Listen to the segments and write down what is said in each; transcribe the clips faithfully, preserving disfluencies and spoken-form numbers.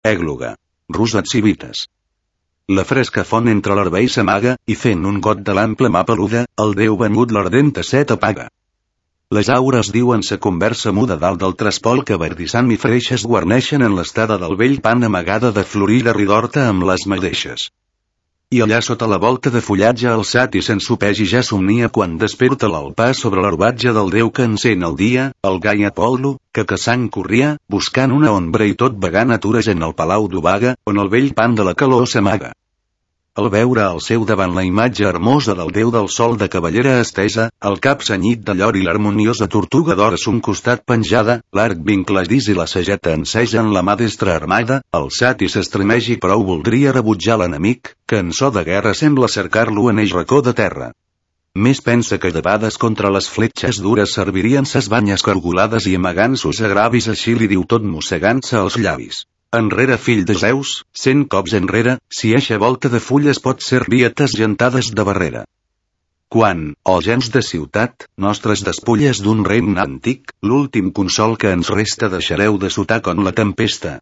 Ègloga. Rosats i vites. La fresca font entre l'herba i s'amaga, i fent un got de l'ample mà peluda, el déu venut l'ardent set apaga. Les aures diuen sa conversa muda dalt del trespol que verdissant i freixes guarneixen en l'estada del vell pan amagada de florida ridorta amb les madeixes. I allà sota la volta de fullatge alçat i s'ensopeix i ja somnia quan desperta l'alpà sobre l'herbatge del déu que encén el dia, el gai Apol·lo, que caçant corria, buscant una ombra i tot vagant atures en el palau d'Obaga, on el vell pan de la calor s'amaga. Al veure al seu davant la imatge hermosa del déu del sol de cavallera estesa, el cap cenyit de llor i l'harmoniosa tortuga d'or a son costat penjada, l'arc vincladís i la sageta enceja en la mà destra armada, alçat i s'estremeix i prou voldria rebutjar l'enemic, que en so de guerra sembla cercar-lo en eix racó de terra. Més pensa que debades contra les fletxes dures servirien ses banyes cargolades i amagant sus agravis així li diu tot mossegant-se els llavis. Enrere, fill de Zeus, cent cops enrere, si eixa volta de fulles pot ser rietes gentades de barrera. Quan, o gens de ciutat, nostres despulles d'un regne antic, l'últim consol que ens resta deixareu de sotar con la tempesta.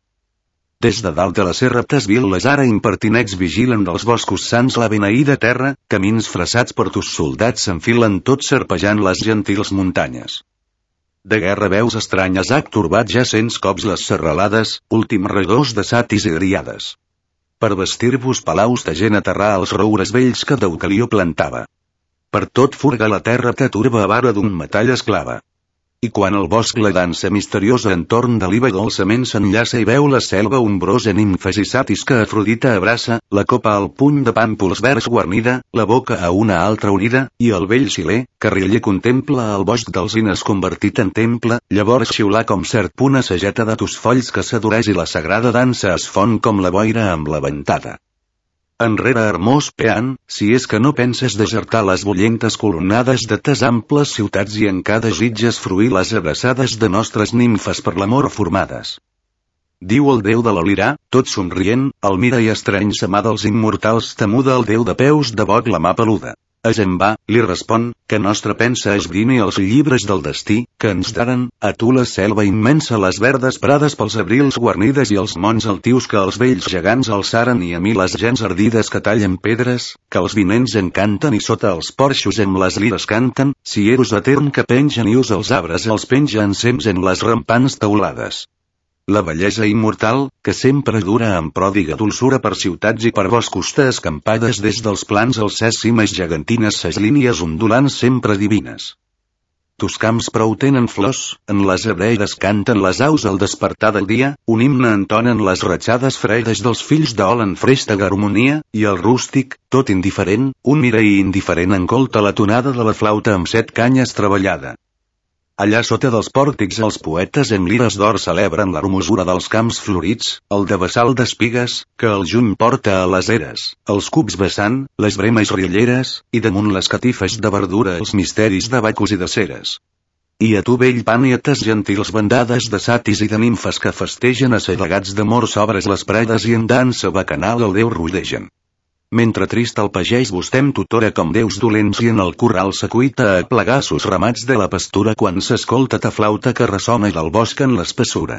Des de dalt de les serraptes vil·les ara impertinents vigilen dels boscos sants la beneïda terra, camins fressats per tus soldats s'enfilen tots serpejant les gentils muntanyes. De guerra veus estranyes ha turbat ja cents cops les serralades, últim redós de satis i driades. Per vestir-vos palaus de gent aterrar als roures vells que Deucalió plantava. Per tot furga la terra que turba a vara d'un metall esclava. I quan el bosc la dansa misteriosa entorn de l'Iva dolçament s'enllaça i veu la selva ombrosa nimfes i satis que Afrodita abraça, la copa al puny de pàmpols verds guarnida, la boca a una altra unida, i el vell siler, que riller contempla el bosc d'alzines convertit en temple, llavors xiular com cert punt a sageta de tus folls que s'adoreix i la sagrada dansa es fon com la boira amb la ventada. Enrere hermós peant, si és que no penses desertar les bullentes colonnades de tes amples ciutats i en cada Sitges fruir les abraçades de nostres nimfes per l'amor formades. Diu el déu de la lira, tot somrient, el mira i estreny sa mà dels immortals temuda el déu de peus de boc la mà peluda. Es en va, li respon, que nostra pensa esbrini els llibres del destí, que ens daren, a tu la selva immensa les verdes prades pels abrils guarnides i els monts altius que els vells gegants alçaren i a mi les gens ardides que tallen pedres, que els vinents encanten i sota els porxos amb les lires canten, cieros etern que pengen i us els arbres els penja ensems en les rampants teulades. La bellesa immortal, que sempre dura amb pròdiga dolçura per ciutats i per boscos escampades des dels plans als ses cimes gegantines ses línies ondulants sempre divines. Tus camps prou tenen flors, en les hebreires canten les aus al despertar del dia, un himne entonen les ratxades fredes dels fills d'Ol en fresta harmonia, i el rústic, tot indiferent, un mira i indiferent encolta la tonada de la flauta amb set canyes treballada. Allà sota dels pòrtics els poetes en lires d'or celebren l'hermosura dels camps florits, el de bassal d'espigues, que el juny porta a les eres, els cups vessant, les bremes rilleres, i damunt les catifes de verdura els misteris de bacus i de ceres. I a tu vell pan i a tes gentils bandades de satis i de nimfes que festegen assedegats d'amor sobres les predes i en dansa bacanal el déu rodegen. Mentre trist el pagès vostem tutora com déus dolents i en el corral s'acuita a plegar sus ramats de la pastura quan s'escolta ta flauta que ressona del bosc en l'espessura.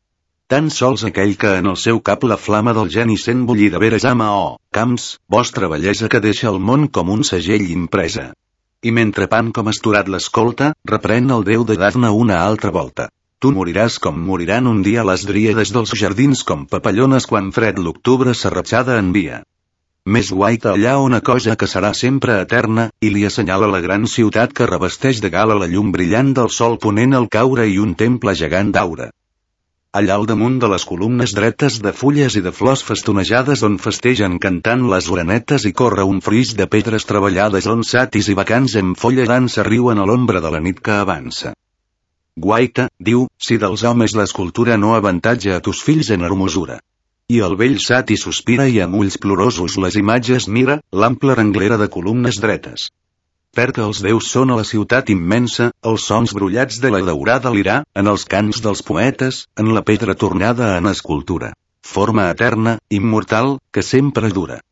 Tan sols aquell que en el seu cap la flama del geni sent bullir de veres ama oh, camps, vostra bellesa que deixa el món com un segell impresa. I mentre pan com esturat l'escolta, reprèn el déu de dar-ne una altra volta. Tu moriràs com moriran un dia les dríades dels jardins com papallones quan fred l'octubre serratxada envia. Més guaita allà una cosa que serà sempre eterna, i li assenyala la gran ciutat que revesteix de gala la llum brillant del sol ponent al caure i un temple gegant d'aura. Allà al damunt de les columnes dretes de fulles i de flors festonejades on festegen cantant les orenetes i corre un fris de pedres treballades on satis i bacants en folla dansa riuen a l'ombra de la nit que avança. Guaita, diu, si dels homes l'escultura no avantatja a tus fills en hermosura. I el vell sati sospira i amb ulls plorosos les imatges mira, l'ampla renglera de columnes dretes. Perquè els déus són a la ciutat immensa, els sons brollats de la daurada lirà, en els cants dels poetes, en la pedra tornada en escultura. Forma eterna, immortal, que sempre dura.